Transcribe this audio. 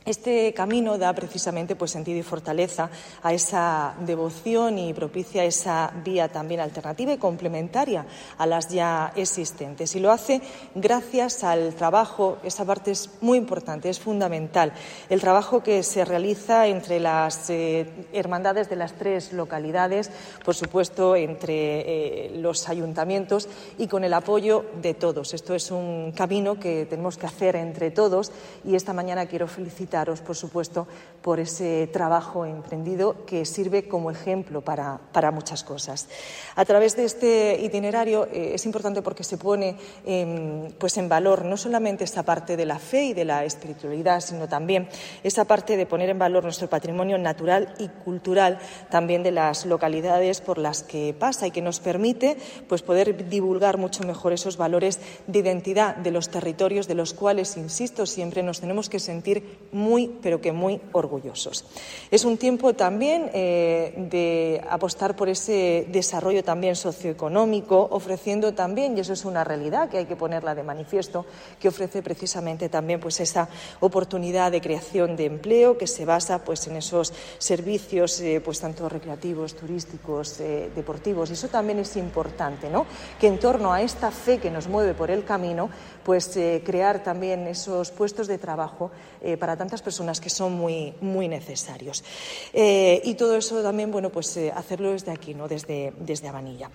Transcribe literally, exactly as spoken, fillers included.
Este camino da precisamente pues, sentido y fortaleza a esa devoción y propicia esa vía también alternativa y complementaria a las ya existentes. Y lo hace gracias al trabajo, esa parte es muy importante, es fundamental, el trabajo que se realiza entre las eh, hermandades de las tres localidades, por supuesto entre eh, los ayuntamientos y con el apoyo de todos. Esto es un camino que tenemos que hacer entre todos y esta mañana quiero felicitar por supuesto, por ese trabajo emprendido que sirve como ejemplo para, para muchas cosas. A través de este itinerario eh, es importante porque se pone eh, pues en valor no solamente esa parte de la fe y de la espiritualidad, sino también esa parte de poner en valor nuestro patrimonio natural y cultural también de las localidades por las que pasa y que nos permite pues, poder divulgar mucho mejor esos valores de identidad de los territorios de los cuales, insisto, siempre nos tenemos que sentir muy, pero que muy orgullosos. Es un tiempo también eh, de apostar por ese desarrollo también socioeconómico, ofreciendo también, y eso es una realidad que hay que ponerla de manifiesto, que ofrece precisamente también pues, esa oportunidad de creación de empleo que se basa pues, en esos servicios eh, pues, tanto recreativos, turísticos, eh, deportivos. Y eso también es importante, ¿no? Que en torno a esta fe que nos mueve por el camino, pues eh, crear también esos puestos de trabajo eh, para tantas personas que son muy, muy necesarios. Eh, y todo eso también, bueno, pues eh, hacerlo desde aquí, ¿no? Desde, desde Abanilla.